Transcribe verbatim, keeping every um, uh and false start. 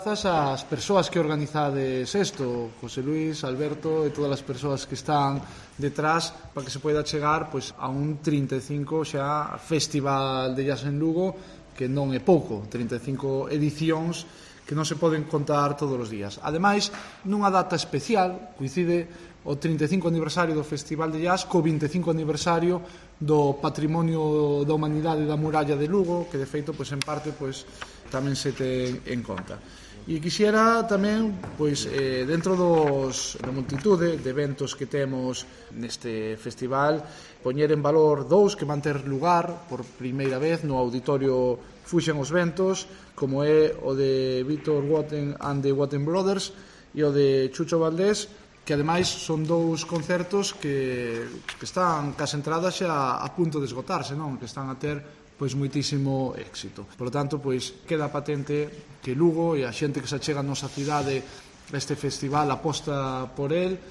Grazas ás persoas que organizades isto, José Luis, Alberto e todas as persoas que están detrás para que se poida chegar pois, a un trinta e cinco xa Festival de Jazz en Lugo, que non é pouco, trinta e cinco edicións que non se poden contar todos os días. Ademais, nunha data especial, coincide o trinta e cinco aniversario do Festival de Jazz co vinte e cinco aniversario do Patrimonio da Humanidade da Muralla de Lugo, que de feito, pois, en parte, pois, tamén se ten en conta. E quixera tamén, pois, eh, dentro dos, da multitude de eventos que temos neste festival, poñer en valor dous que van ter lugar por primeira vez no Auditorio Fuxen os Ventos, como é o de Víctor Watten and the Watten Brothers e o de Chucho Valdés, que ademais son dous concertos que, que están cas entradas xa a punto de esgotarse, non? Que están a ter pois moitísimo éxito. Por lo tanto, pois queda patente que Lugo e a xente que se achega a nosa cidade a este festival aposta por el